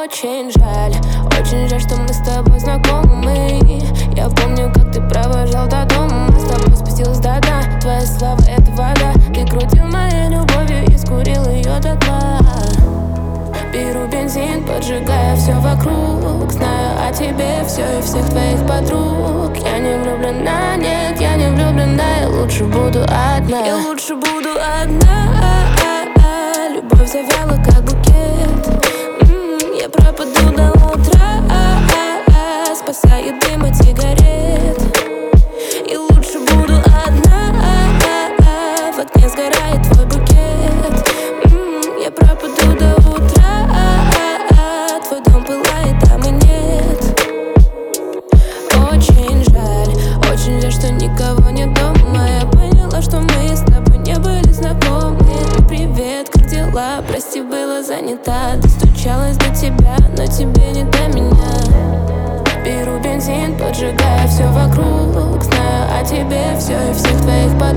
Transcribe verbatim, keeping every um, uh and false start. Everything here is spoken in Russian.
Очень жаль, очень жаль, что мы с тобой знакомы. Я помню, как ты провожал до дома. Мы с тобой спустилась до дна. Твоя слава — это вода. Ты крутил моей любовью и скурил ее до дна. Беру бензин, поджигая все вокруг. Знаю о тебе все и всех твоих подруг. Я не влюблена, нет, я не влюблена. Я лучше буду одна. Я лучше буду одна. Любовь завяла, как букет. М-м, Я пропаду до утра, спасая дым от сигарет. И лучше буду одна. В окне сгорает твой букет. М-м, Я пропаду до утра. Твой дом пылает, там и нет. Очень жаль, очень жаль, что никого нет дома. Я поняла, что мы с тобой не были знакомы. Привет, как дела? Прости, была занята. Достучалась до тебя, но тебе не до меня. Беру бензин, поджигая все вокруг. Знаю о тебе все и всех твоих подруг.